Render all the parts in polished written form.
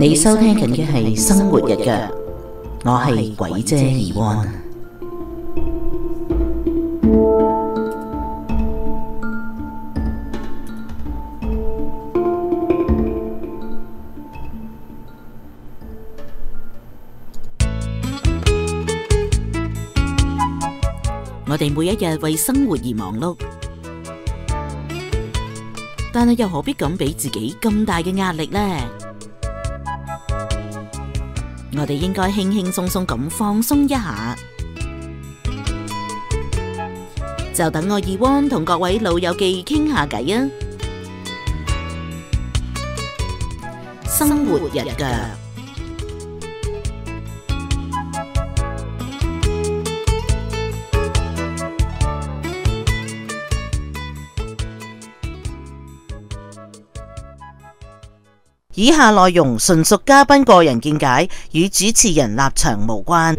你收聽緊嘅係生活日腳，我係鬼姐怡安。我哋每一日為生活而忙碌，但係又何必咁俾自己咁大嘅壓力呢？我哋應該輕輕鬆鬆咁放鬆一下，就等我怡安同各位老友記傾下偈啊！生活日腳。以下內容純屬嘉賓個人見解，與主持人立場無關。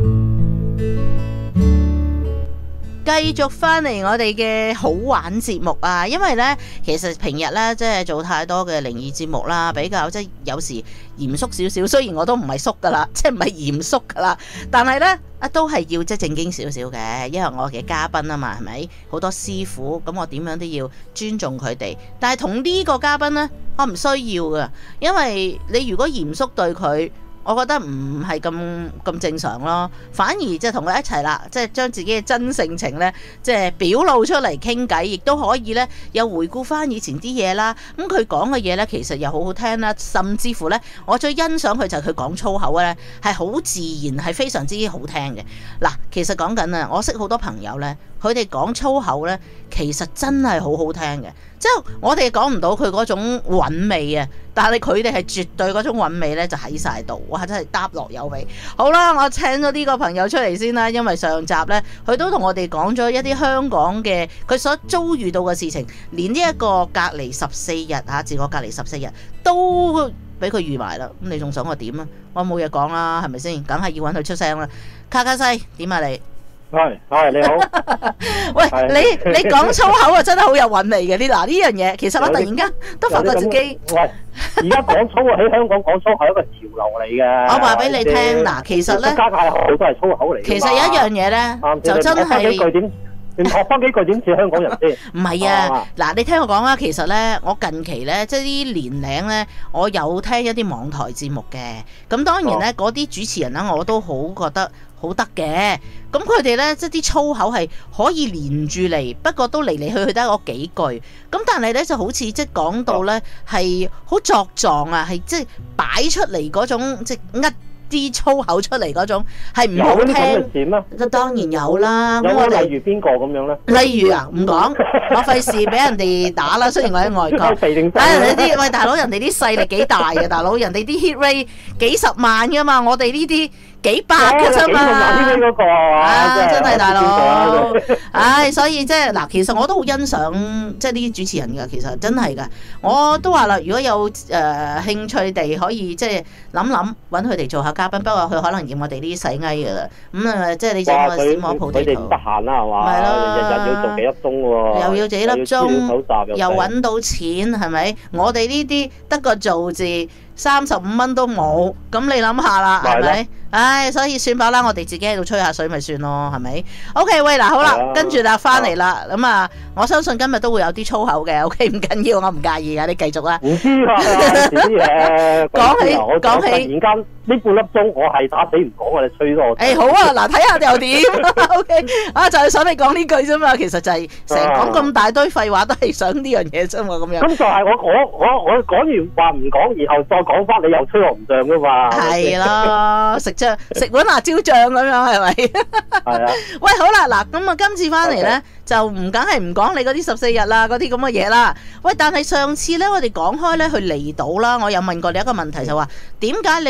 繼續翻嚟我哋嘅好玩節目啊！因為呢，其實平日呢，即係做太多嘅靈異節目啦，比較即係有時嚴肅少少。雖然我都唔係肅噶啦，即係唔係嚴肅噶啦，但係呢，都係要即係正經少少嘅，因為我嘅嘉賓啊嘛，係咪好多師傅咁，我點樣都要尊重佢哋。但係同呢個嘉賓呢，我唔需要噶，因為你如果嚴肅對佢，我覺得唔係咁正常咯，反而即係同佢一齊啦，即係將自己嘅真性情呢，即係表露出嚟傾偈，亦都可以呢，又回顧翻以前啲嘢啦。咁佢講嘅嘢呢，其實又好好聽啦，甚至乎呢，我最欣賞佢就係佢講粗口呢，係好自然，係非常之好聽嘅。嗱，其實講緊啊，我識好多朋友呢，佢哋講粗口呢，其實真係好好聽嘅，即係我哋講唔到佢嗰種韻味啊，但係佢哋係絕對嗰種韻味呢，就喺晒度，哇！真係搭落有味。好啦，我請咗呢個朋友出嚟先啦，因為上集呢，佢都同我哋講咗一啲香港嘅佢所遭遇到嘅事情，連呢一個隔離14日嚇，自我隔離14日都俾佢預埋啦。咁你仲想我點啊？我冇嘢講啦，係咪先？梗係要揾佢出聲啦。卡卡西點啊你？ 係你好。 喂，你講粗口啊，真係好有韻味嘅。呢樣嘢，其實我突然間都發覺自己， 喂，而家講粗喺香港講粗口係一個潮流嚟嘅。 我話俾你聽，嗱，其實咧， 家太好都係粗口嚟。 其實有一樣嘢咧，就真係你學翻幾句點似香港人先？ 唔係啊，嗱，你聽我講啦，其實咧，我近期咧，即係啲年齡咧，我有聽一啲網台節目嘅。咁當然咧，嗰啲主持人咧，我都好覺得好得嘅。咁佢哋咧，即係啲粗口係可以連住嚟，不過都嚟嚟去去得嗰幾句。咁但係咧，就好似即係講到咧，係好作狀啊，係即係擺出嚟嗰種即係啲粗口出嚟嗰種係唔好聽。當然有啦。咁我哋例如邊個咁樣咧？ 例如啊，唔講，我費事俾人哋打啦。雖然我喺外國，但係人哋啲喂大佬，人哋啲勢力幾大嘅大佬，人哋啲 hit rate 幾十萬噶嘛，我哋呢啲幾百嘅啫嘛。真係大佬。所以即係嗱，其實我都好欣賞即係呢啲主持人㗎。其實真係㗎，我都話啦，如果有興趣地可以即係諗揾佢哋做下嘉賓，不過佢可能嫌我哋呢啲細藝㗎啦。咁即係你整個小網鋪地圖， 佢哋唔得閒啦係嘛？係咯，日日要做幾粒鐘喎， 又要幾粒鐘，又揾到錢係咪？我哋呢啲得個做字，35蚊都冇，咁你諗下啦，係咪？所以算吧啦，我哋自己喺度吹下水咪算咯，係咪 ？OK， 喂，嗱，好啦，跟住啦，翻嚟啦，咁啊，我相信今日都會有啲粗口嘅 ，OK， 唔緊要，我唔介意噶，你繼續啦。 唔知啊，啲嘢講起，突然間呢半粒鐘我係打死唔講啊，你吹多我。 好啊，嗱，睇下又點 ？OK，就係想你講呢句啫嘛，其實就係成日講咁大堆廢話，都係想呢樣嘢啫嘛，咁樣。 咁就係我講完話唔講，然後再講翻，你又吹我唔脹噶嘛？ 係咯，食碗辣椒醬咁樣係咪？ 係啊。 喂，好啦，嗱，咁啊，今次翻嚟咧就梗係唔講你嗰啲14日啦，嗰啲咁嘅嘢啦。喂，但係上次咧我哋講開咧去離島啦，我有問過你一個問題，就話點解你會揀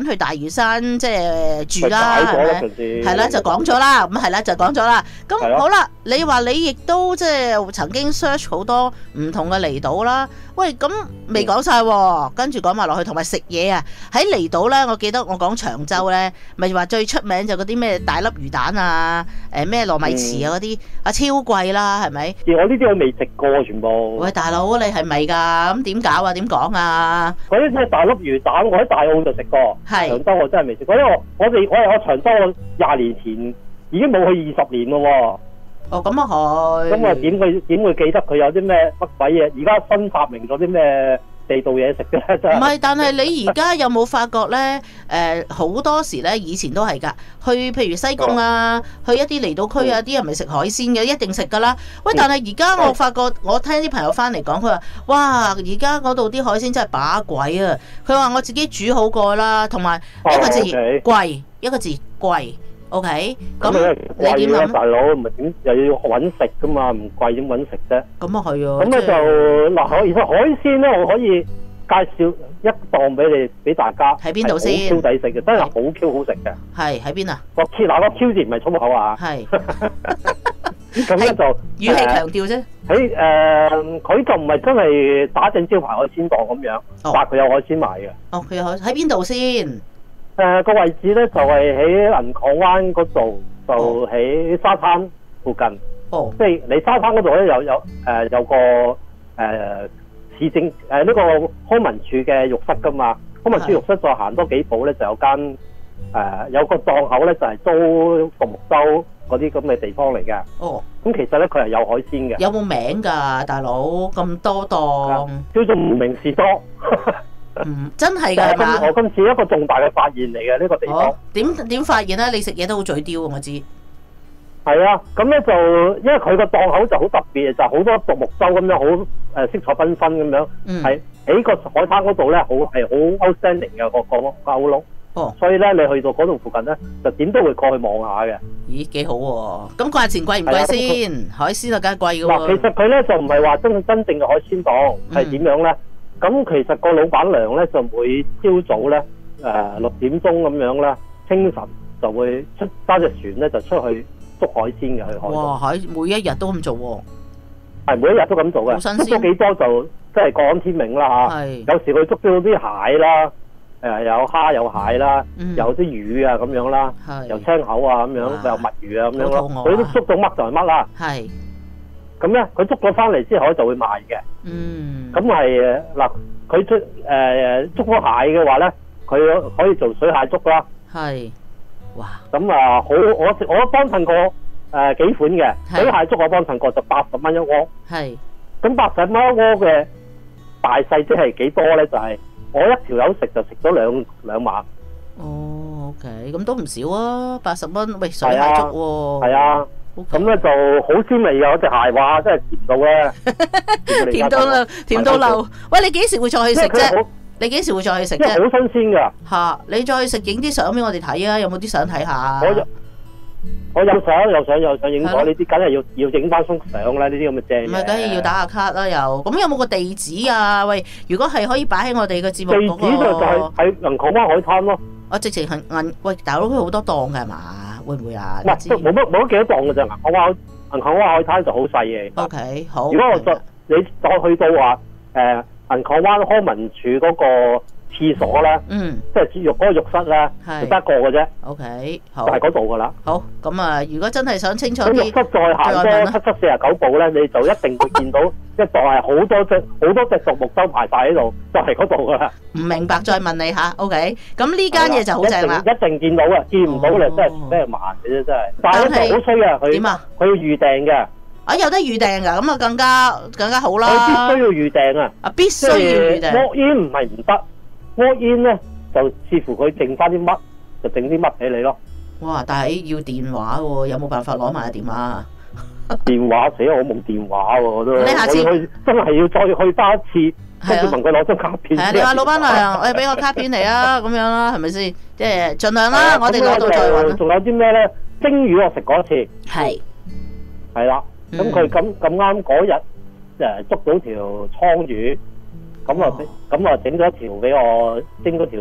揀去大嶼山即係住啦， 咪解咗咯係咪？ 平時係啦，就講咗啦，咁係啦，就講咗啦。咁係咯好啦，你話你亦都即係曾經 search 好多唔同嘅離島啦。喂，咁未講晒喎，跟住講埋落去，同埋食嘢啊！喺離島咧，我記得我講長洲咧，咪話最出名就嗰啲咩大粒魚蛋啊，咩糯米糍啊嗰啲啊超貴啦，係咪？ 我呢啲我未食過全部。 喂，大佬你係咪㗎？咁點搞啊？點講啊？ 嗰啲咩大粒魚蛋，我喺大澳就食過， 係長洲我真係未食過，因為我長洲我20年前已經冇去20年咯喎。 哦，咁啊係。 咁啊點會記得佢有啲咩乜鬼嘢？而家新發明咗啲咩地道嘢食嘅真係。 唔係，但係你而家有冇發覺咧？好多時咧，以前都係㗎。去譬如西貢啊，去一啲離島區啊，啲人咪食海鮮嘅，一定食㗎啦。喂，但係而家我發覺，我聽啲朋友翻嚟講，佢話：哇，而家嗰度啲海鮮真係把鬼啊！佢話我自己煮好過啦，同埋一個字貴，一個字貴。OK，咁你點諗？ 大佬唔係點又要揾食㗎嘛？唔貴點揾食啫？ 咁啊係啊。 咁咧就嗱，其實海鮮咧，我可以介紹一檔俾大家。 喺邊度先？ 好 Q 抵食嘅，真係好 Q 好食嘅。 係喺邊啊？ 個 Q 嗱個 Q 字唔係粗口啊。 係。 咁咧就語氣強調啫。 佢就唔係真係打正招牌海鮮檔咁樣，但佢有海鮮賣嘅。 哦，佢有喺邊度先？ 個位置咧就係喺銀礦灣嗰度，就喺沙灘附近。 哦， 即係你沙灘嗰度咧有個市政呢個康文署嘅浴室噶嘛。康文署浴室再行多幾步咧就有間有個檔口咧就係租獨木舟嗰啲咁嘅地方嚟嘅。哦，咁其實咧佢係有海鮮嘅。 有冇名㗎，大佬？咁多檔， 叫做無名士多。 真係㗎係嘛？ 我今次一個重大嘅發現嚟嘅呢個地方。 點發現咧？你食嘢都好嘴刁，我知。 係啊，咁咧就因為佢個檔口就好特別，就好多獨木舟咁樣，好色彩繽紛咁樣，係喺個海灘嗰度咧，好 outstanding 嘅個歐陸。哦，所以咧你去到嗰度附近咧，就點都會過去望下嘅。 咦，幾好喎！咁價錢貴唔貴先？海鮮啊，梗係貴㗎喎。 嗱，其實佢咧就唔係話真正嘅海鮮檔，係點樣咧？咁其實個老闆娘咧就每朝早咧6點鐘咁樣咧，清晨就會揸隻船咧就出去捉海鮮嘅去海。哇！ 每一日都咁做喎。 係每一日都咁做嘅。好新鮮。捉幾多就即係過安天命啦嚇。係。有時佢捉到啲蟹啦，有蝦有蟹啦，有啲魚啊咁樣啦，有青口啊咁樣，有墨魚啊咁樣咯。佢都捉到乜就係乜啦。係。咁咧，佢捉咗翻嚟之後就會賣嘅。咁係嗱，佢捉咗蟹嘅話咧，佢可以做水蟹粥啦。係，哇！咁啊，我幫襯過幾款嘅水蟹粥，我幫襯過就80蚊一鍋。係。咁80蚊一鍋嘅大細即係幾多咧？就係我一條友食就食咗兩晚。哦 ，OK，咁都唔少啊，80蚊，喂，水蟹粥喎。係啊。咁咧就好鮮味嘅嗰隻蟹，哇！真係甜到咧，甜到漏。喂，你幾時會再去食啫？你幾時會再去食啫？好新鮮㗎嚇！你再去食，影啲相俾我哋睇啊！有冇啲相睇下？我有相影咗呢啲，梗係要影翻幅相啦！呢啲咁嘅正。唔係，梗係要打下卡啦又。咁有冇個地址啊？喂，如果係可以擺喺我哋嘅節目嗰個。地址就係喺銀礦灣海灘咯。我直情喂，大佬佢好多檔㗎係嘛？會唔會啊？唔係，冇乜幾多檔嘅啫。銀礦灣海灘就好細嘅。OK， 好。如果你再去到話銀礦灣康文署嗰個廁所咧，即係嗰個浴室咧，就得一個嘅啫。OK， 好。就係嗰度噶啦。好，咁啊，如果真係想清楚啲，咁浴室再行多749步咧，你就一定會見到一檔係好多隻獨木舟排晒喺度，就係嗰度噶啦。唔明白再問你吓 OK， 咁呢間嘢就好正啦。一定見到嘅，見唔到咧真係咩慢嘅啫，真係。但係咧就好衰啊，佢點啊？佢要預訂嘅。啊，有得預訂㗎，咁啊更加好啦。佢必須要預訂啊！必須要預訂。walk in唔係唔得，walk in咧就視乎佢剩翻啲乜，就整啲乜俾你咯。哇！但係要電話喎，有冇辦法攞埋個電話啊？電話死我冇電話喎，我都。你下次真係要再去翻一次，跟住問佢攞張卡片。係啊，你話老闆娘，我俾個卡片嚟啊，咁樣啦，係咪先？即係盡量啦，我哋攞到再揾。仲有啲咩咧？蒸魚我食過一次。係。係啦。咁佢咁啱嗰日捉到條倉魚，咁啊整咗一條俾我蒸嗰條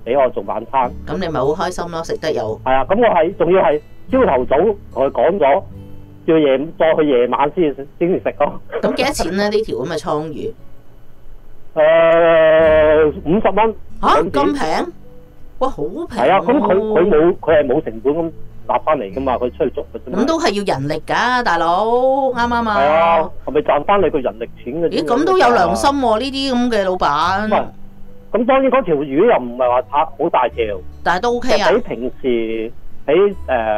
俾我做晚餐。 咁你咪好開心咯，食得有。 係啊，咁我係仲要係朝頭早同佢講咗，要再去夜晚先至食咯。 咁幾多錢咧？呢條咁嘅倉魚 ？50蚊。 嚇咁平？哇，好平！ 係啊，咁佢係冇成本咁拿翻嚟噶嘛，佢出去捉嘅啫。 咁都係要人力㗎，大佬啱啱啊？ 係啊，係咪賺翻你個人力錢嘅？ 咦，咁都有良心喎！呢啲咁嘅老闆。 咁當然嗰條魚又唔係話好大條， 但係都 OK 啊。 比平時喺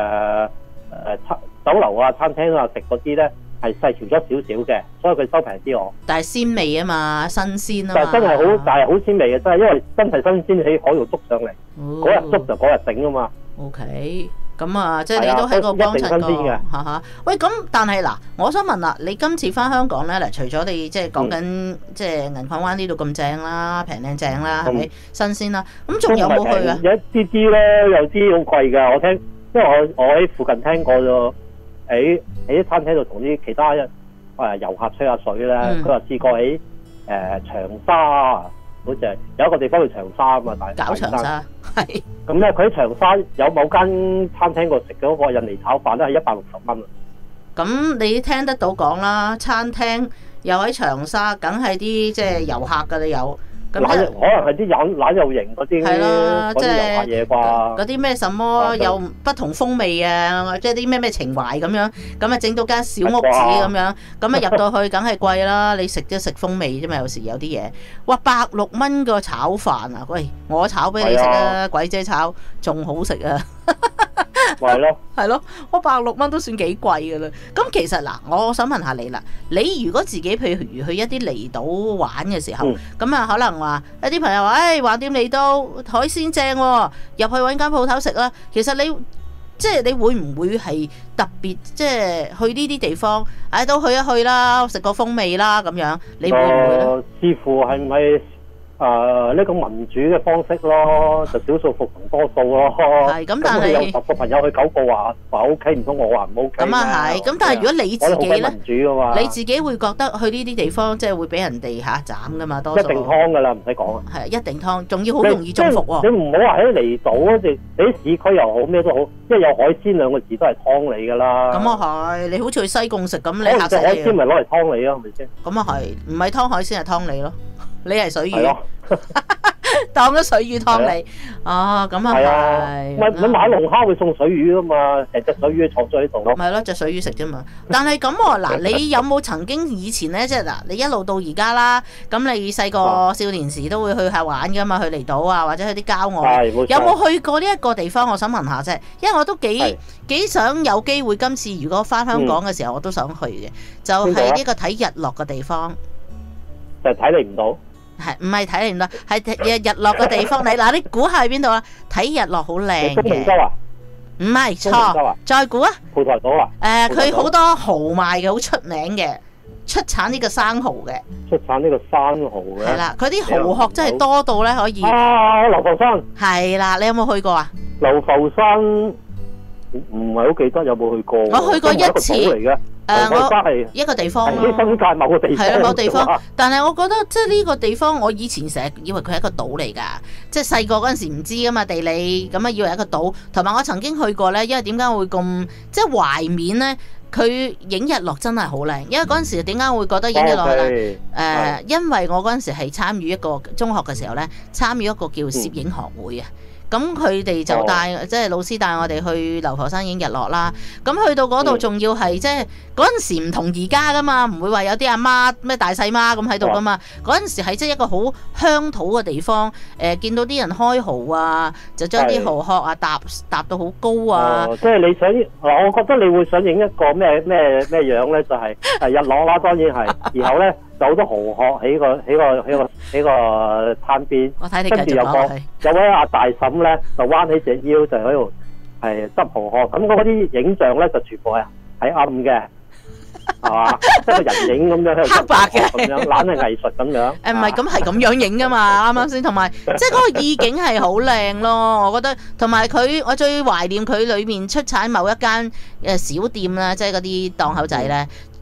酒樓啊、餐廳啊食嗰啲咧係細條咗少少嘅，所以佢收平啲我。但係鮮味啊嘛，新鮮啊嘛。但係好鮮味嘅，真係因為真係新鮮喺海度捉上嚟，嗰日捉就嗰日整啊嘛。OK。咁啊，即係你都喺個幫襯過嚇。喂，咁但係嗱，我想問啦，你今次翻香港咧，嗱，除咗你即係講緊即係銀礦灣呢度咁正啦，平靚正啦，係咪新鮮啦？咁仲有冇去啊？有一啲咧，有啲好貴㗎。我聽，因為我喺附近聽過咗，喺啲餐廳度同啲其他遊客吹下水咧，佢話試過喺長沙。好似係有一個地方去長沙啊嘛，搞長沙係咁咧，佢喺長沙有某間餐廳度食嗰個印尼炒飯咧，係160蚊啊！咁你聽得到講啦，餐廳又喺長沙，梗係啲即係遊客㗎，你有咁可能係啲懶有型嗰啲係咯，即係遊客嘢啩？嗰啲咩什麼有不同風味啊，即係啲咩情懷咁樣，咁啊整到間小屋子咁樣，咁啊入到去梗係貴啦！你食都食風味啫嘛，有時有啲嘢，哇160蚊個炒飯啊！喂，我炒俾你食啊，鬼姐炒仲好食啊！係咯，係咯，我160蚊都算幾貴噶啦。咁其實嗱，我想問下你啦，你如果自己譬如去一啲離島玩嘅時候，咁啊可能話一啲朋友話，橫掂嚟到海鮮正喎，入去揾間鋪頭食啦。其實你即係你會唔會係特別即係去呢啲地方，都去一去啦，食個風味啦咁樣，你會唔會咧？視乎係咪？呢個民主嘅方式咯，就少數服從多數咯。係咁，但係有10個朋友去9個話 OK， 唔通我話唔 OK？咁啊係，咁但係如果你自己咧，民主㗎嘛，你自己會覺得去呢啲地方即係會俾人哋斬㗎嘛？多數一定劏㗎啦，唔使講啊。係一定劏，仲要好容易中伏喎。你唔好話喺離島啊，你喺市區又好咩都好，即係有海鮮兩個字都係劏你㗎啦。咁啊係，你好似去西貢食咁，你嚇死你。海鮮咪攞嚟劏你咯，係咪先？咁啊係，唔係劏海鮮係劏你咯。你係水魚，當咗水魚湯你，咁啊係。咪買龍蝦會送水魚噶嘛？成隻水魚坐咗喺度咯。咪咯，隻水魚食啫嘛。但係咁喎，嗱，你有冇曾經以前咧，即係嗱，你一路到而家啦，咁你細個少年時都會去下玩噶嘛？去離島啊，或者去啲郊外，有冇去過呢一個地方？我想問下啫，因為我都幾想有機會，今次如果翻香港嘅時候，我都想去嘅，就係呢個睇日落嘅地方。就睇你唔到。係唔係睇你唔到？係日落嘅地方。你估下喺邊度啊？睇日落好靚嘅。東平洲啊？唔係，錯。再估啊？蒲台島啊？佢好多蠔賣嘅，好出名嘅，出產呢個生蠔嘅。出產呢個生蠔嘅。係啦，佢啲蠔殼真係多到咧可以。流浮山。係啦，你有冇去過啊？流浮山唔係好記得有冇去過。我去過一次。我一個地方咯，新界某個地方係啦，某地方。但係我覺得即係呢個地方，我以前成日以為佢係一個島嚟㗎，即係細個嗰陣時唔知㗎嘛地理，咁啊以為係一個島。同埋我曾經去過咧，因為點解會咁即係懷緬咧？佢影日落真係好靚，因為嗰陣時點解會覺得影日落咧？因為我嗰陣時係參與一個中學嘅時候咧，參與一個叫攝影學會啊。咁佢哋就帶即係老師帶我哋去流浮山影日落啦。咁去到嗰度仲要係即係嗰陣時唔同而家噶嘛，唔會話有啲阿媽咩大細媽咁喺度噶嘛。嗰陣時係即係一個好鄉土嘅地方。見到啲人開蠔啊，就將啲蠔殼啊搭到好高啊。即係你想我覺得你會想影一個咩樣咧？就係日落啦，當然係。然後咧就好多蠔殼喺個灘邊，跟住有位阿大嬸咧就彎起隻腰就喺度係執蠔殼，咁嗰啲影像咧就全部係暗嘅，係嘛？即係個人影咁樣喺度黑白嘅咁樣，懶係藝術咁樣。唔係咁係咁樣影噶嘛，啱啱先？同埋即係嗰個意境係好靚咯，我覺得。同埋我最懷念佢裏面出產某一間小店啦，即係嗰啲檔口仔咧。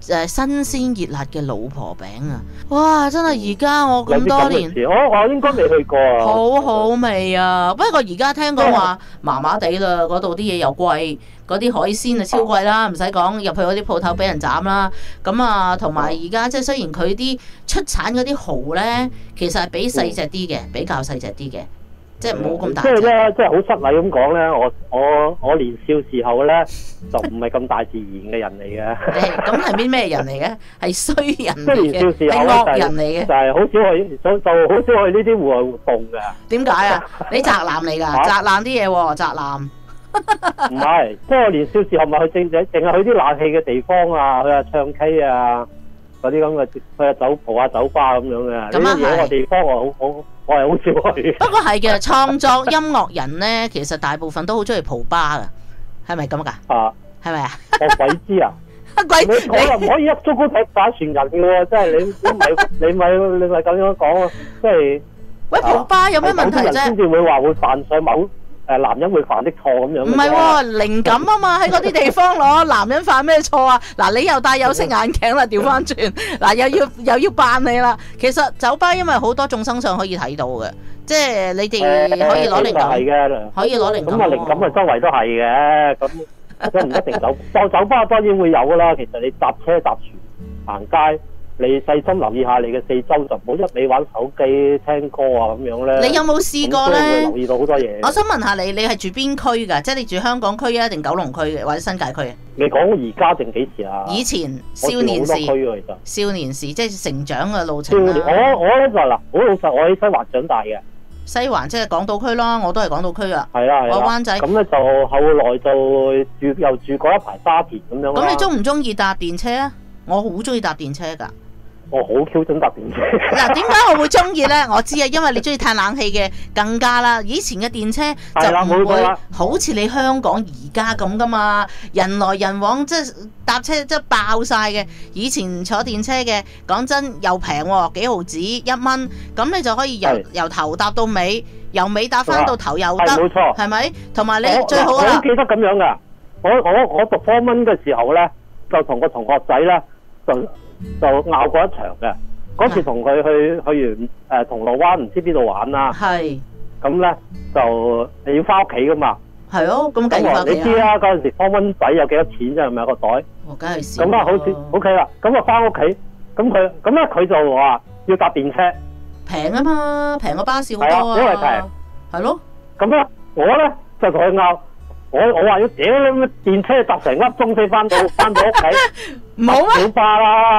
新鮮熱辣嘅老婆餅啊！哇，真係而家我咁多年， 我應該未去過啊。 好好味啊！不過而家聽講話麻麻地啦，嗰度啲嘢又貴，嗰啲海鮮啊超貴啦，唔使講，入去嗰啲鋪頭俾人斬啦。咁啊，同埋而家即係雖然佢啲出產嗰啲蠔咧，其實係比細隻啲嘅，比較細隻啲嘅。即係冇咁大， 即係咧，即係好失禮咁講咧。我年少時候咧就唔係咁大自然嘅人嚟嘅。 咁係啲咩人嚟嘅？係衰人嚟嘅， 即係年少時候惡人嚟嘅， 就係好少去，就好少去呢啲戶外活動嘅。 點解啊？你宅男嚟㗎？宅男啲嘢喎，宅男。 唔係，即係我年少時候咪去淨係去啲冷氣嘅地方啊，去下唱 K 啊，嗰啲咁嘅去下蒲下酒吧咁樣嘅。呢啲嘢個地方我係好少去。 不過係嘅，創作音樂人咧，其實大部分都好中意蒲吧噶，係咪咁噶？ 啊， 係咪啊？ 我鬼知啊！你又唔可以一竹篙打船人嘅喎，即係你咪咁樣講啊！即係喂，蒲吧有咩問題啫？ 先至會話會犯上某男人會犯的錯咁樣。 唔係喎，靈感啊嘛，喺嗰啲地方攞男人犯咩錯啊？嗱，你又戴有色眼鏡啦，調翻轉嗱，又要扮你啦。其實酒吧因為好多眾生相可以睇到嘅，即係你哋可以攞靈感，可以攞靈感。 咁啊，靈感啊，周圍都係嘅，咁即係唔一定酒吧當然會有噶啦。其實你搭車搭船行街，你細心留意下你嘅四周，就唔好一味玩手機聽歌啊咁樣咧。 你有冇試過咧？ 會留意到好多嘢。 我想問下你係住邊區㗎？即係你住香港區啊，定九龍區嘅，或者新界區啊？ 你講而家定幾時啊？ 以前少年時，少年時即係成長嘅路程啦。 我咧就嗱，好老實，我喺西環長大嘅。 西環即係港島區咯，我都係港島區啊。 係啊， 我灣仔。 咁咧就後來就又住過一排沙田咁樣。 咁你中唔中意搭電車啊？我好中意搭電車㗎。 我好 Q 準搭電車。 嗱，點解我會中意咧？我知啊，因為你中意嘆冷氣嘅更加啦。以前嘅電車就唔會好似你香港而家咁噶嘛，人來人往，即係搭車即係爆晒嘅。以前坐電車嘅，講真又平喎，幾毫紙1蚊，咁你就可以由頭搭到尾，由尾搭翻到頭又得， 冇錯， 係咪？同埋你最好啦。 我記得咁樣噶，我讀科文嘅時候咧，就同個同學仔咧就拗過一場嘅。嗰次同佢去完銅鑼灣唔知邊度玩啦。係。咁咧就你要翻屋企噶嘛。係咯，咁梗係翻屋企。你知啦，嗰陣時科文仔有幾多錢啫？係咪有個袋？我梗係少。咁啊，好似 OK 啦。咁啊，翻屋企，咁佢就話要搭電車。平啊嘛，平過巴士好多啊。因為平。係咯。咁咧，我咧就同佢拗。我話要屌你電車搭成粒鐘先翻到屋企，唔好啊！小巴啦，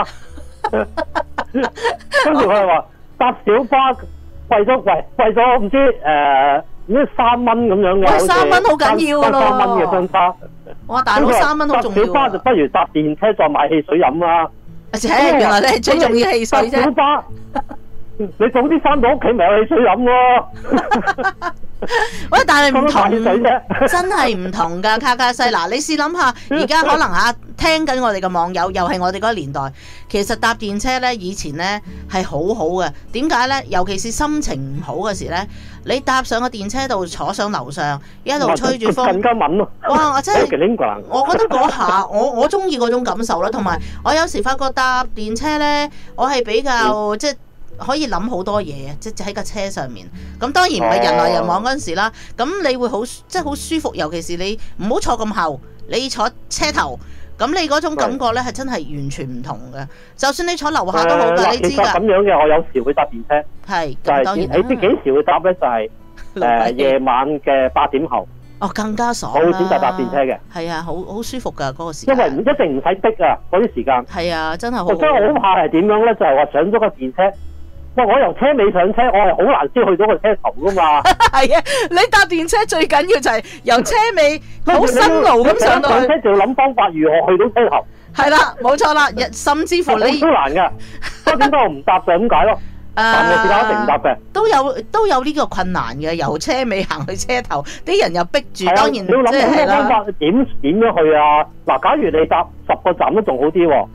跟住佢又話搭小巴貴咗唔知3蚊咁樣嘅，喂，3蚊好緊要咯，3蚊嘅相差。哇，大佬3蚊好重要。搭小巴就不如搭電車再買汽水飲啦。原來你係最重要汽水啫。小巴，你早啲翻到屋企咪有汽水飲咯。喂，但係唔同，真係唔同噶，卡卡西。嗱，你試諗下，而家可能聽緊我哋嘅網友，又係我哋嗰個年代。其實搭電車呢，以前呢係好好嘅。點解呢？尤其是心情唔好嘅時呢，你搭上個電車度，坐上樓上，一路吹住風，更加敏咯。哇！我真係，我覺得嗰下我中意嗰種感受啦。同埋我有時發覺搭電車呢，我係比較即係。可以諗好多嘢，即係喺架車上面。咁當然唔係人來人往嗰陣時啦。咁你會好即係好舒服，尤其是你唔好坐咁後，你坐車頭，咁你嗰種感覺咧係真係完全唔同嘅。就算你坐樓下都好㗎，你知㗎。其實咁樣嘅，我有時會搭電車。係，就係你知幾時會搭咧？就係夜晚嘅8點後。哦，更加爽啦！我會選擇搭電車嘅。係啊，好舒服㗎嗰個時間。因為一定唔使逼啊，嗰啲時間。係啊，真係好。所以我好怕係點樣咧？就係話上咗個電車。喂，我由車尾上車，我係好難先去到個車頭噶嘛。係啊，你搭電車最緊要就係由車尾好辛勞咁上到去。上車就要諗方法如何去到車頭。係啦，冇錯啦，甚至乎你都難噶。所以點解我唔搭就係咁解咯。但係時間一定唔搭嘅。都有呢個困難嘅，由車尾行去車頭，啲人又逼住，當然即係啦。點樣去啊？嗱，假如你搭10個站都仲好啲喎。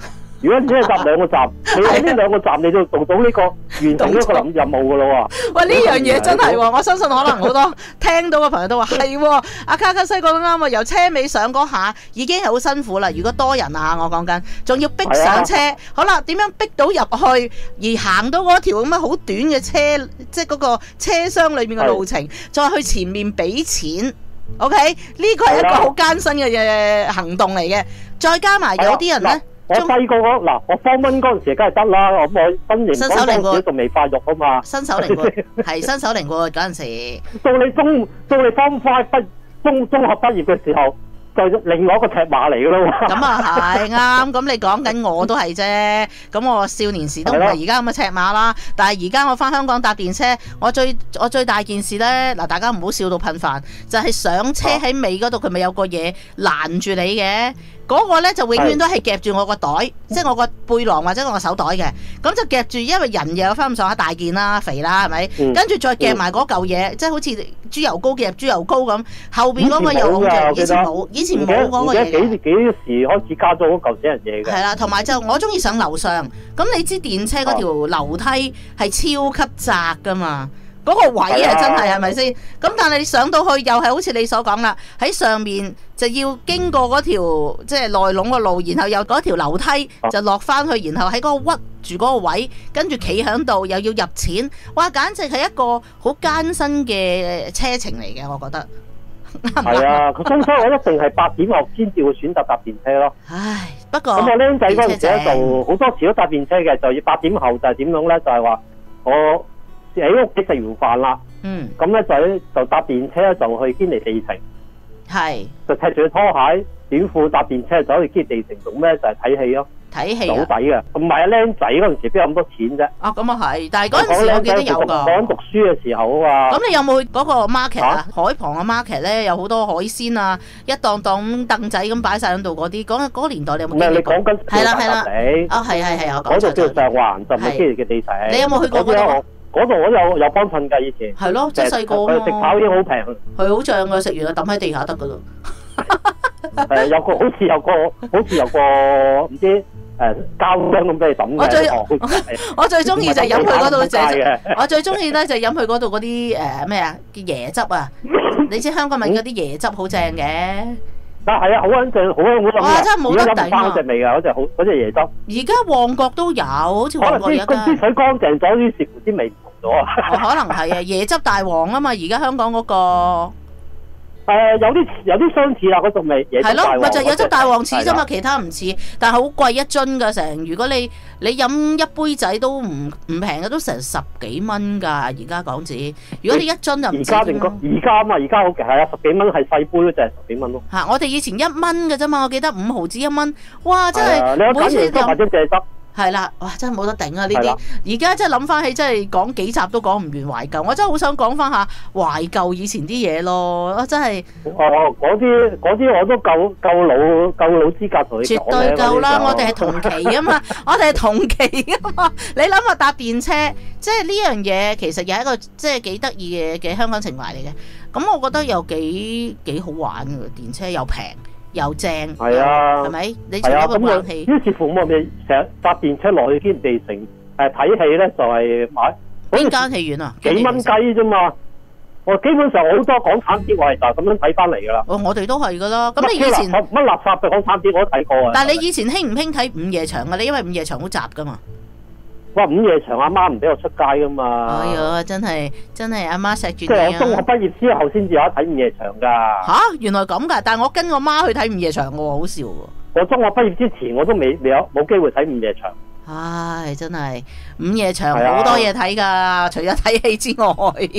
如果只係搭2個站，你喺呢2個站你就做到呢個完成呢個任務噶咯喎。 喂，呢樣嘢真係喎，我相信可能好多聽到嘅朋友都話係喎。阿卡西講得啱喎，由車尾上嗰下已經係好辛苦啦。如果多人啊，我講緊，仲要逼上車，好啦，點樣逼到入去而行到嗰條咁樣好短嘅車，即係嗰個車廂裏面嘅路程，再去前面俾錢。OK， 呢個係一個好艱辛嘅行動嚟嘅，再加埋有啲人咧。 我細個嗱，我方溫嗰陣時梗係得啦，我新型嗰陣時仲未發育啊嘛。 新手嚟喎，係新手嚟喎嗰陣時。 到你方5中學畢業嘅時候，就另外一個尺碼嚟噶咯喎。咁啊係啱，咁你講緊我都係啫。咁我少年時都唔係而家咁嘅尺碼啦。但係而家我翻香港搭電車，我最大件事咧，嗱大家唔好笑到噴飯，就係上車喺尾嗰度，佢咪有個嘢攔住你嘅。嗰個咧就永遠都係夾住我個袋，即係我個背囊或者我個手袋嘅，咁就夾住，因為人又有翻咁上下大件啦、肥啦，係咪？跟住再夾埋嗰嚿嘢，即係好似豬油膏夾豬油膏咁，後邊嗰個又好似以前冇嗰個嘢。 幾時開始加咗嗰嚿死人嘢嘅？ 係啦，同埋就我中意上樓上，咁你知電車嗰條樓梯係超級窄噶嘛？嗰個位啊，真係係咪先？咁但係你上到去又係好似你所講啦，喺上面就要經過嗰條即係內籠個路，然後有嗰條樓梯就落翻去，然後喺嗰個屈住嗰個位，跟住企喺度又要入錢，哇！簡直係一個好艱辛嘅車程嚟嘅，我覺得。 係啊，所以我一定係8點後先至會選擇搭電車咯。 唉，不過咁我僆仔嗰陣時咧就好多時都搭電車嘅，就要8點後就係點樣咧？就係話我喺屋企食完飯啦，咁咧就搭電車就去堅尼地城， 係就踢住拖鞋短褲搭電車走去堅尼地城做咩？就係睇戲咯， 睇戲好抵嘅。唔係啊，僆仔嗰陣時邊有咁多錢啫？ 啊，咁啊係，但係嗰陣時我記得有㗎。 講讀書嘅時候啊嘛。 咁你有冇去嗰個 market 啊？海旁嘅 market 咧有好多海鮮啊，一檔檔凳仔咁擺晒喺度嗰啲。嗰個年代你有冇？ 唔係你講緊係啦係啦， 啊係啊， 嗰度叫上環，就唔係堅尼嘅地城。 你有冇去過嗰度？ 嗰度我有幫襯㗎以前。 係咯，即係細個啊嘛。 食炒已經好平。 係好正㗎，食完就抌喺地下得㗎啦。 好似有個唔知膠箱咁俾你抌嘅。 我最中意就係飲佢嗰度嘅。我最中意咧就係飲佢嗰度嗰啲咩啊嘅椰汁啊！你知香港咪嗰啲椰汁好正嘅。 啊係啊，好穩正，好飲。 哇！真係冇得頂啊！ 而家飲唔翻嗰隻味㗎，嗰隻椰汁。 而家旺角都有，好似旺角有間。 啲水乾淨咗，於是乎啲味唔同咗啊！ 可能係啊，椰汁大王啊嘛！而家香港嗰個。 有啲相似啦，嗰種味。 係咯，咪就係椰汁大王似啫嘛，其他唔似，但係好貴一樽㗎成。如果你飲一杯仔都唔平嘅，都成10幾蚊㗎。而家港紙，如果你一樽就唔知。 而家啊嘛，而家好嘅係啊，10幾蚊係細杯嗰隻10幾蚊咯。 我哋以前1蚊㗎啫嘛，我記得5毫子1蚊，哇！真係每次飲或者蔗汁。 係啦，哇！真係冇得頂啊！呢啲而家真係諗翻起，真係講幾集都講唔完懷舊。我真係好想講翻下懷舊以前啲嘢咯，真係。 嗰啲我都夠老資格同你講。 絕對夠啦！我哋係同期啊嘛，我哋係同期啊嘛。你諗下搭電車，即係呢樣嘢，其實又係一個即係幾得意嘅香港情懷嚟嘅。咁我覺得又幾好玩嘅，電車又平。又正， 係啊， 係咪？你仲有個冷氣。 於是乎我哋成日搭電車落去堅尼地城睇戲咧，就係買邊間戲院啊？ 幾蚊雞啫嘛！我基本上好多港產片我係就咁樣睇翻嚟噶啦。 我哋都係噶啦。咁你以前乜垃圾嘅港產片我都睇過啊。 但係你以前興唔興睇午夜場啊？你因為午夜場好雜噶嘛。 哇！午夜場阿媽唔俾我出街噶嘛。 哎呀，真係阿媽錫住你。 即係我中學畢業之後先至有得睇午夜場㗎。 嚇！原來咁㗎，但係我跟我媽去睇午夜場喎，好笑喎。 我中學畢業之前我都冇機會睇午夜場。 唉，真係午夜場好多嘢睇㗎，除咗睇戲之外。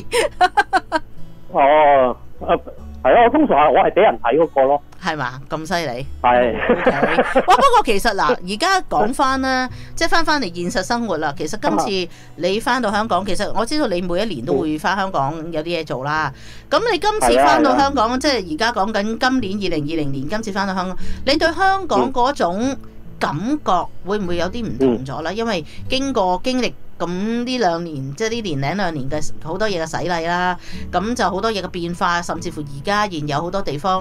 哦。係啊，我通常我係俾人睇嗰個咯。 係嘛？咁犀利。 係。 哇！不過其實嗱，而家講翻啦，即係翻嚟現實生活啦。其實今次你翻到香港，其實我知道你每一年都會翻香港有啲嘢做啦。咁你今次翻到香港，即係而家講緊今年2020年，今次翻到香港，你對香港嗰種感覺會唔會有啲唔同咗啦？因為經歷。咁呢2年，即係呢年零2年嘅好多嘢嘅洗禮啦，咁就好多嘢嘅變化，甚至乎而家現有好多地方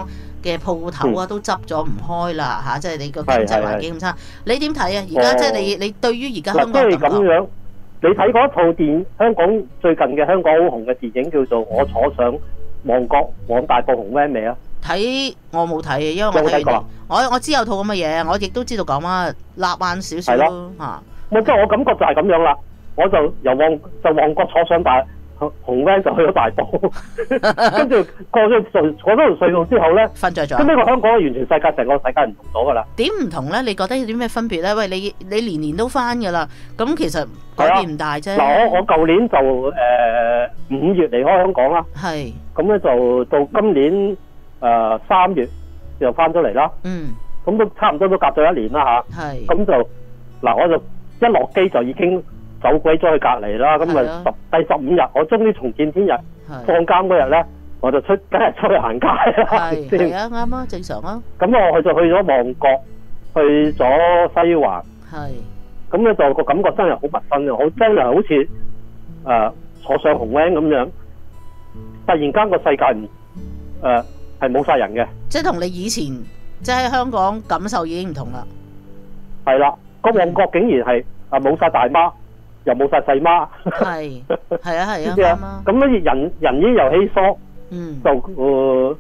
嘅鋪頭啊都執咗唔開啦嚇，即係你個經濟環境咁差。你點睇啊？而家即係你對於而家香港咁樣，你睇過一套香港最近嘅香港好紅嘅電影叫做《我坐上旺角往大埔紅 van》未啊？ 睇我冇睇，因為我睇過。我知有套咁嘅嘢，我亦都知道講乜立彎少少咯嚇。 即係我感覺就係咁樣啦，我就由旺角坐上紅 van 就去咗大埔，跟住過咗條隧道之後咧， 瞓着咗。 咁呢個香港完全成個世界唔同咗噶啦。 點唔同咧？你覺得有啲咩分別咧？喂，你年年都翻噶啦，咁其實改變唔大啫。 嗱，我舊年就5月離開香港啦， 係。咁咧就到今年3月就翻咗嚟啦。咁都差唔多都隔咗1年啦嚇。係。咁就嗱，我就一落機就已經走鬼咗去隔離啦，咁咪第15日，我終於重見天日，放監嗰日咧，我就梗係出去行街啦。 係啊，啱啊，正常啊。 咁我就去咗旺角，去咗西環。係。咁咧就個感覺真係好陌生嘅，真係好似坐上紅 van 咁樣，突然間個世界係冇晒人嘅。即係同你以前即係喺香港感受已經唔同啦。係啦，個旺角竟然係冇晒大媽。又冇晒細媽，係啊，啱啊。咁咧人煙又稀疏，就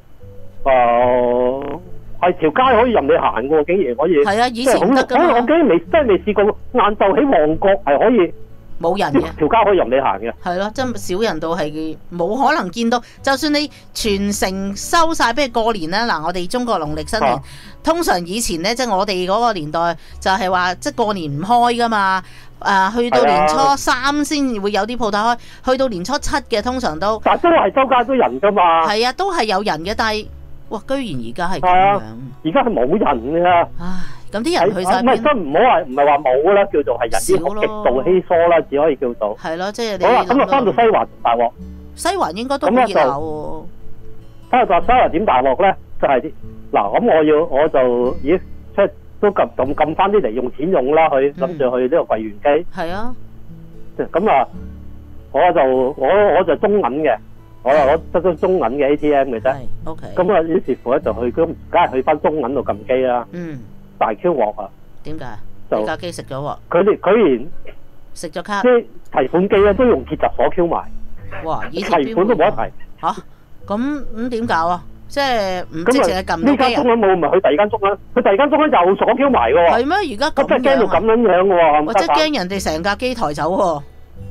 係條街可以任你行嘅喎，竟然可以。係啊，以前唔得㗎嘛。我竟然真係未試過晏晝喺旺角係可以冇人嘅，條街可以任你行嘅。係咯，真少人到係冇可能見到。就算你全城收晒，譬如過年啦，嗱，我哋中國農曆新年，通常以前咧，即係我哋嗰個年代就係話，即係過年唔開㗎嘛。去到年初3先會有啲鋪頭開，去到年初7嘅通常都，但都係周街都人噶嘛。係啊，都係有人嘅，但係哇，居然而家係咁樣，而家係冇人㗎。唉，咁啲人去晒邊？唔係真唔係話冇啦，叫做係人啲極度稀疏啦，只可以叫做。係咯，即係你。好啦，咁啊翻到西環大鑊。西環應該都好熱鬧喎。翻到西環點大鑊咧？就係啲嗱，咁我就即係。都撳翻啲嚟用錢用啦，去諗住去呢個櫃員機。係啊，咁啊，我就中銀嘅，我得咗中銀嘅 ATM 嘅啫。OK。咁啊，於是乎咧就去，咁梗係去翻中銀度撳機啦。大 Q 鑊啊！點解？就架機食咗喎。佢連食咗卡。即係提款機咧都用結集鎖 Q 埋。哇！以前提款都冇得提。嚇？咁點搞啊？即係唔直情係撳到機啊！呢間中銀冇，咪去第二間中銀，佢第二間中銀又鎖 Q 埋嘅喎。係咩？而家咁樣啊！我真係驚到咁樣嘅喎。我真係驚人哋成架機抬走喎。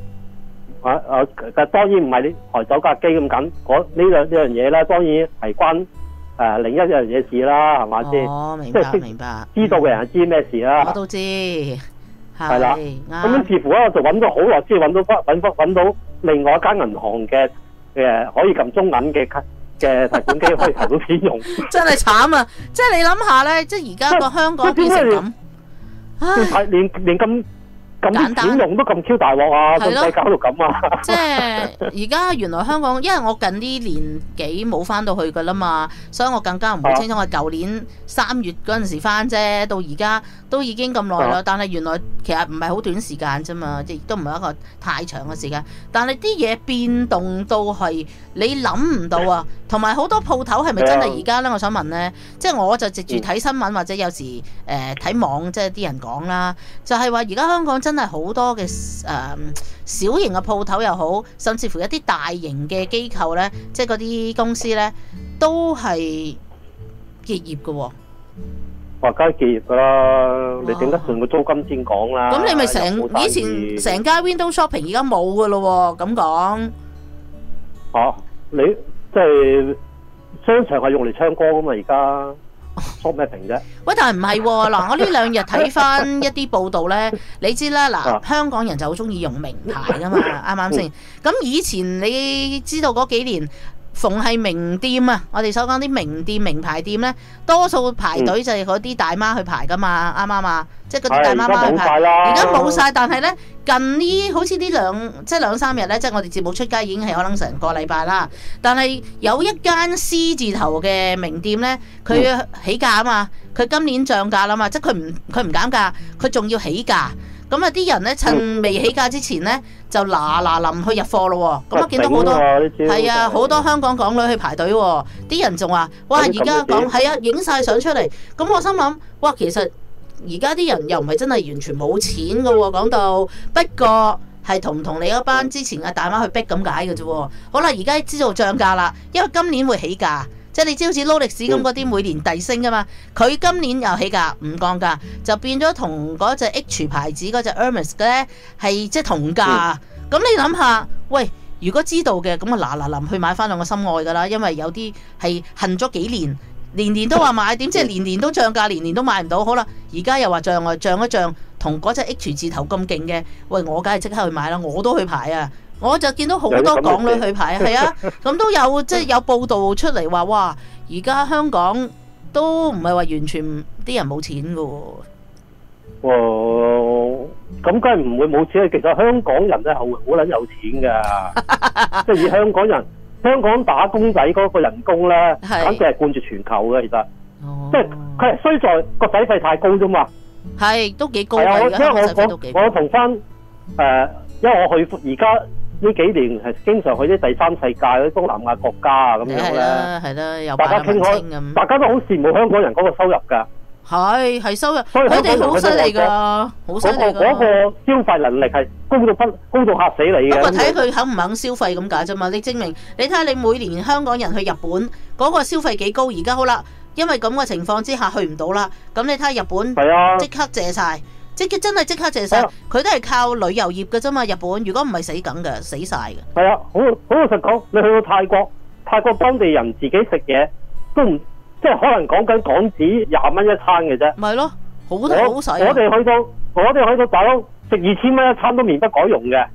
但當然唔係你抬走架機咁緊，呢樣嘢咧，當然係關另一樣嘢事啦，係嘛先？哦，明白明白。知道嘅人知咩事啦。我都知。係啦。咁樣似乎咧，我就揾咗好耐先揾到另外一間銀行嘅可以撳中銀嘅提款機可以提到錢用，真係慘啊！即係你諗下咧，即係而家個香港變成咁，唉，連咁錢用都咁 Q 大鑊啊！仲使搞到咁啊！即係而家原來香港，因為我近呢年幾冇翻到去噶啦嘛，所以我更加唔好清楚。我舊年3月嗰陣時翻啫，到而家都已經咁耐啦。但係原來其實唔係好短時間啫嘛，亦都唔係一個太長嘅時間。但係啲嘢變動到係你諗唔到啊！同埋好多鋪頭係咪真係而家咧？我想問咧，即係我就藉住睇新聞或者有時睇網，即係啲人講啦，就係話而家香港真係好多嘅小型嘅鋪頭又好，甚至乎一啲大型嘅機構咧，即係嗰啲公司咧，都係結業嘅喎。話梗係結業㗎啦，你頂得順個租金先講啦。咁你咪以前成間 Window Shopping 而家冇㗎咯喎，咁講。嚇！你即係商場係用嚟唱歌㗎嘛？而家。shop 咩屏啫？喂，但係唔係喎嗱，我呢2日睇翻一啲報道咧，你知啦嗱，香港人就好中意用名牌噶嘛，啱唔啱先？咁以前你知道嗰幾年，逢係名店啊，我哋所講啲名店、名牌店咧，多數排隊就係嗰啲大媽去排噶嘛，啱唔啱啊？即係嗰啲大媽媽去排。而家冇晒，但係咧近呢好似呢2、3日咧，即係我哋節目出街已經係可能成個禮拜啦。但係有一間 C 字頭嘅名店咧，佢起價啊嘛，佢今年漲價啦嘛，即係佢唔減價，佢仲要起價。 咁啊啲人咧趁未起價之前咧就嗱臨去入貨咯喎。咁我見到好多係啊，好多香港港女去排隊喎。啲人仲話：哇！而家講係啊，影晒相出嚟。咁我心諗：哇！其實而家啲人又唔係真係完全冇錢㗎喎。講到不過係同唔同你嗰班之前嘅大媽去逼咁解嘅啫喎。好啦，而家知道漲價啦，因為今年會起價。即係你知好似勞力士咁嗰啲每年遞升噶嘛，佢今年又起價唔降價，就變咗同嗰隻 H 牌子嗰隻 Hermes 嘅咧係即係同價。咁你諗下，喂，如果知道嘅咁啊嗱臨去買翻兩個心愛噶啦，因為有啲係恨咗幾年，年年都話買，點知年年都漲價，年年都買唔到。好啦，而家又話漲啊，漲一漲，同嗰隻 H 字頭咁勁嘅，喂，我梗係即刻去買啦，我都去排啊！我就見到好多港女去排，係啊，咁都有即係有報道出嚟話，哇！而家香港都唔係話完全啲人冇錢噶喎。 咁梗係唔會冇錢，其實香港人咧係好撚有錢㗎，即係以香港人香港打工仔嗰個人工咧，簡直係冠絕全球嘅，其實。即係佢係衰在個使費太高啫嘛。係都幾高㗎，而家使費都幾高。 我同翻因為我去而家。呢幾年係經常去啲第三世界嗰啲東南亞國家啊咁樣咧， 係啦，又大家傾開，大家都好羨慕香港人嗰個收入㗎。 係收入，佢哋好犀利㗎，好犀利㗎。 嗰個消費能力係高到嚇死你嘅。 不過睇佢肯唔肯消費咁解啫嘛。你證明你睇下你每年香港人去日本嗰個消費幾高，而家好啦，因為咁嘅情況之下去唔到啦。咁你睇下日本即刻謝晒。真係即刻謝晒，佢都係靠旅遊業嘅啫嘛。日本如果唔係死梗嘅，死晒嘅。係啊， 好老實講，你去到泰國當地人自己食嘢都唔即係可能講緊港紙20蚊一餐嘅啫。 咪咯，好使。 我哋去到大佬食2000蚊一餐都面不改容嘅。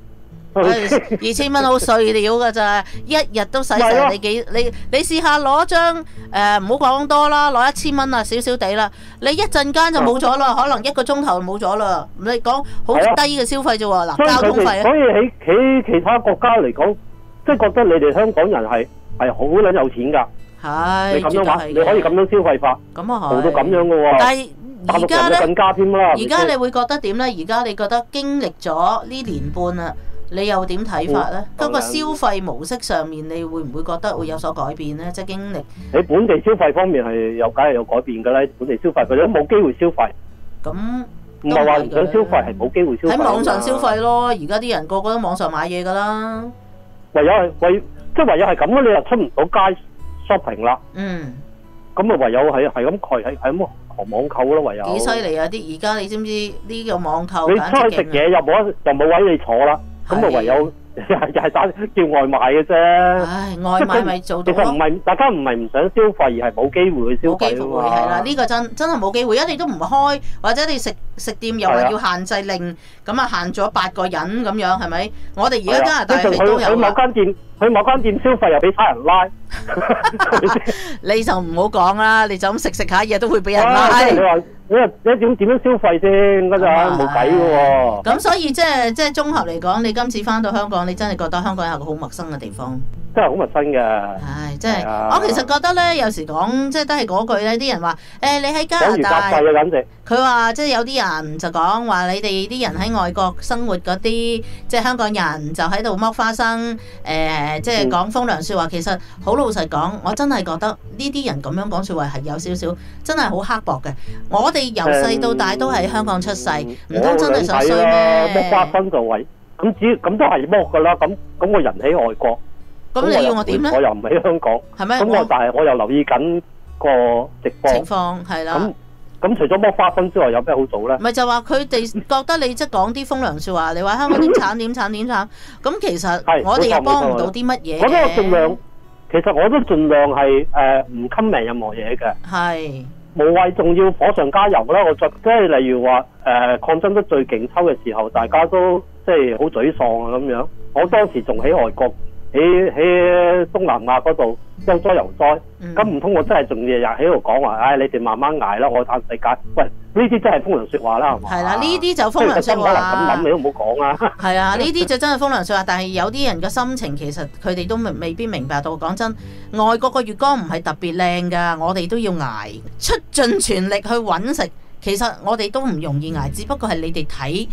2000蚊好碎料噶咋，一日都使成你試下攞張唔好講多啦，攞1000蚊啊，少少地啦，你一陣間就冇咗啦，可能1個鐘頭冇咗啦。你講好低嘅消費啫喎，嗱，交通費。 所以喺其他國家嚟講，即係覺得你哋香港人係好撚有錢㗎。 係， 你咁樣話，你可以咁樣消費法， 咁啊做到咁樣嘅喎。 但係而家咧， 更加添啦。 而家你會覺得點咧？而家你覺得經歷咗呢年半啊？你又點睇法呢？嗰個消費模式上面，你會唔會覺得會有所改變呢？即係經歷喺本地消費方面係梗係有改變㗎啦。本地消費佢都冇機會消費。 咁唔係話唔想消費，係冇機會消費。 喺網上消費咯，而家啲人個個都網上買嘢㗎啦。 唯有係咁咯，你又出唔到街 shopping 啦。咁啊，唯有係咁狂網購咯，唯有。 幾犀利啊！而家你知唔知呢個網購？ 你出去食嘢又冇位你坐啦。咁啊，唯有又係打叫外賣嘅啫。 唉，外賣咪做到咯。 其實唔係大家唔係唔想消費，而係冇機會去消費。 冇機會係啦，呢個真係冇機會，你都唔開，或者你食店又話要限制令，咁啊限咗8個人咁樣，係咪？我哋而家加拿大係都有啦。 去某間店消費又俾差人拉， 你就唔好講啦，你就咁食下嘢都會俾人拉。 你話你點樣消費先？嗰陣冇計嘅喎。 咁所以即係綜合嚟講，你今次翻到香港，你真係覺得香港係個好陌生嘅地方。 真係好陌生嘅。 唉，真係我其實覺得咧，有時講即係都係嗰句咧，啲人話你喺加拿大，佢話即係有啲人就講話你哋啲人喺外國生活嗰啲，即係香港人就喺度剝花生，即係講風涼説話。其實好老實講，我真係覺得呢啲人咁樣講説話係有少少真係好刻薄嘅。我哋由細到大都喺香港出世，唔通真係想衰咩？ 剝花生就為咁都係剝㗎啦。咁個人喺外國。 咁你要我點咧？ 我又唔喺香港， 係咩？ 咁但係我又留意緊個直播情況，係啦。 咁除咗剝花生之外，有咩好做咧？ 咪就話佢哋覺得你即係講啲風涼説話，你話香港點慘點慘點慘，咁其實我哋又幫唔到啲乜嘢嘅。 其實我都盡量係唔襟命任何嘢嘅。 係無謂仲要火上加油啦！我即係例如話抗爭得最勁抽嘅時候，大家都即係好沮喪啊咁樣。我當時仲喺外國。喺東南亞嗰度悠哉悠哉，咁唔通我真係仲日日喺度講話，你哋慢慢捱啦，我嘆世界。喂，呢啲真係風涼説話啦，係嘛？ 係啦，呢啲就風涼説話。 可能咁諗，你都唔好講啊。 係啊，呢啲就真係風涼説話。但係有啲人嘅心情，其實佢哋都未必明白到。講真，外國個月光唔係特別靚㗎，我哋都要捱，出盡全力去揾食。其實我哋都唔容易捱，只不過係你哋睇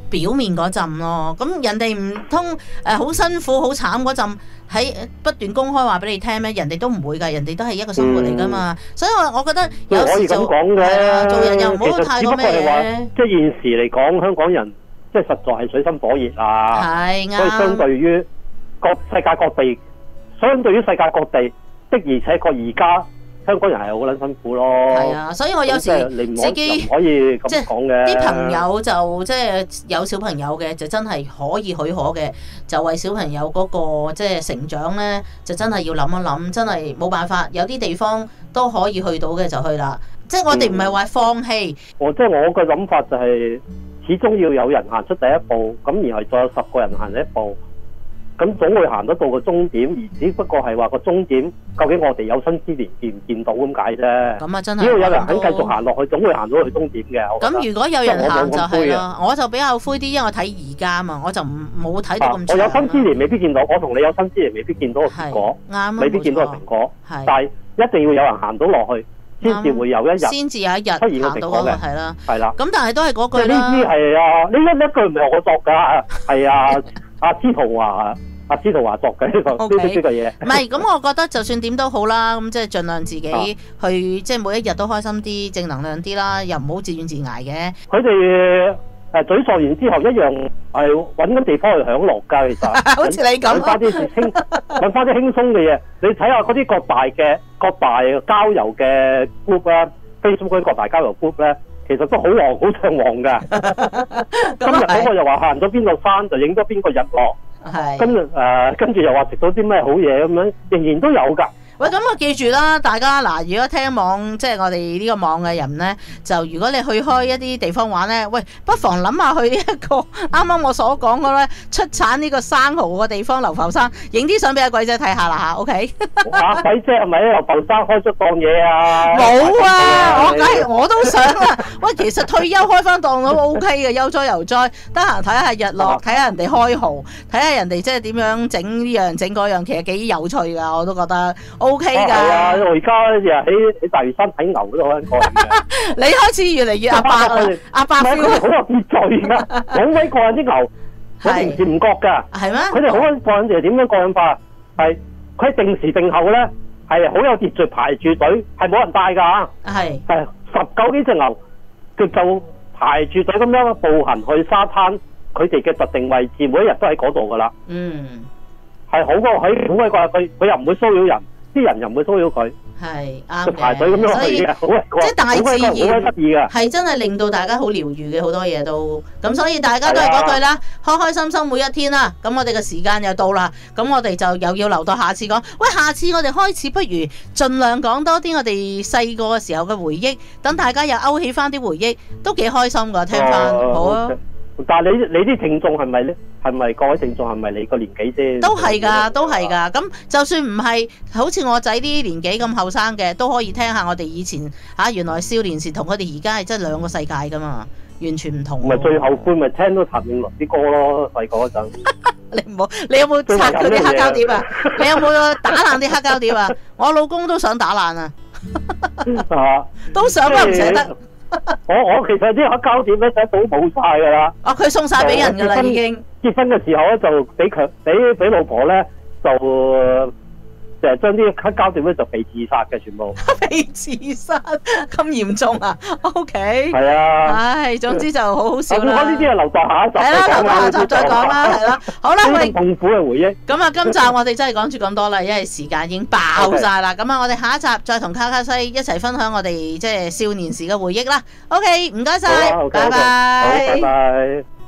表面嗰陣咯。咁人哋唔通好辛苦好慘嗰陣喺不斷公開話俾你聽咩？人哋都唔會㗎，人哋都係一個生活嚟㗎嘛。所以我覺得有時就係啊，做人又唔好太過咩嘅。 即係現時嚟講，香港人即係實在係水深火熱啊。 係啱。 所以相對於世界各地，的而且確而家香港人係好撚辛苦咯。係啊，所以我有時自己唔可以咁講嘅。 啲朋友就即係有小朋友嘅，就真係可以許可嘅，就為小朋友嗰個即係成長咧，就真係要諗一諗，真係冇辦法。有啲地方都可以去到嘅就去啦。即係我哋唔係話放棄。 即係我嘅諗法就係，始終要有人行出第一步，咁然後再有10個人行第一步。咁總會行得到個終點，而只不過係話個終點究竟我哋有生之年見唔見到咁解啫。 咁啊，真係。 只要有人肯繼續行落去，總會行到去終點嘅。 咁如果有人行就係咯，我就比較灰啲，因為我睇而家啊嘛，我就冇睇到咁長。 我有生之年未必見到，我同你有生之年未必見到個結果，未必見到個成果。但係一定要有人行到落去，先至會有一日， 先至有一日行到嗰個係啦。 係啦。 咁但係都係嗰句啦。 呢啲係啊，呢一句唔係我作㗎，係啊，阿司徒華作嘅呢個嘢。 唔係，咁我覺得就算點都好啦，咁即係盡量自己去，即係每一日都開心啲、正能量啲啦，又唔好自怨自艾嘅。 佢哋沮喪完之後，一樣係揾緊地方去享樂㗎。其實好似你咁， 揾翻啲輕鬆嘅嘢。你睇下嗰啲各大交友嘅 group 咧 ，Facebook 嗰啲各大交友 group 咧，其實都好旺，好暢旺㗎。今日嗰個又話行咗邊個山，就影咗邊個日落。 係， 跟住又話食到啲咩好嘢咁樣，仍然都有㗎。 喂，咁我記住啦，大家嗱，如果聽網即係我哋呢個網嘅人咧，就如果你去開一啲地方玩咧，喂，不妨諗下去呢一個啱啱我所講嘅咧，出產呢個生蠔嘅地方流浮山，影啲相俾阿鬼姐睇下啦嚇 ，OK？ 鬼姐係咪喺流浮山開出檔嘢啊？ 冇啊，我都想啊。喂，其實退休開翻檔都 OK 嘅，悠哉悠哉，得閒睇下日落，睇下人哋開蠔，睇下人哋即係點樣整呢樣整嗰樣，其實幾有趣㗎，我都覺得。OK 㗎，係啊！我而家又喺大嶼山睇牛嗰度開過嘅。 你開始越嚟越阿伯啦，阿伯 feel 好有秩序㗎，好鬼過癮啲牛，我平時唔覺㗎。 係咩？ 佢哋好鬼過癮就係點樣過癮法？係佢定時定候咧，係好有秩序排住隊，係冇人帶㗎。係19幾隻牛，佢就排住隊咁樣步行去沙灘，佢哋嘅特定位置，每一日都喺嗰度㗎啦。係好過喺好鬼過癮，佢又唔會騷擾人。啲人又唔會騷擾佢， 係啱排隊咁樣去嘅， 即係大自然好得意嘅， 係真係令到大家好療愈嘅好多嘢都，咁所以大家都係嗰句啦，開開心心每一天啦。咁我哋嘅時間又到啦，咁我哋就又要留到下次講。喂，下次我哋開始不如盡量講多啲我哋細個嘅時候嘅回憶，等大家又勾起翻啲回憶，都幾開心噶，聽翻好啊。 但係你啲聽眾係咪咧？係咪各位聽眾係咪你個年紀先？ 都係㗎，都係㗎。咁就算唔係好似我仔啲年紀咁後生嘅，都可以聽下我哋以前原來少年時同佢哋而家係真係兩個世界㗎嘛，完全唔同。 唔係最後輩咪聽到譚詠麟啲歌咯，細個嗰陣。 你有冇拆佢啲黑膠碟啊？你有冇打爛啲黑膠碟啊？我老公都想打爛啊，都想都唔捨得。 我其實啲黑膠碟咧，一早冇晒噶啦。 佢送晒俾人噶啦，已經。 結婚嘅時候咧，就俾老婆咧，就將啲黑膠碟咧就被自殺嘅全部。 被自殺咁嚴重啊 ？OK。 係啊。 唉，總之就好好笑啦。 呢啲係留待下一集。 係啦，留待下集再講啦，係啦。好啦，喂。 痛苦嘅回憶。 咁啊，今集我哋真係講住咁多啦，因為時間已經爆晒啦。咁啊，我哋下一集再同卡卡西一齊分享我哋即係少年時嘅回憶啦。OK，唔該晒，拜拜。 拜拜。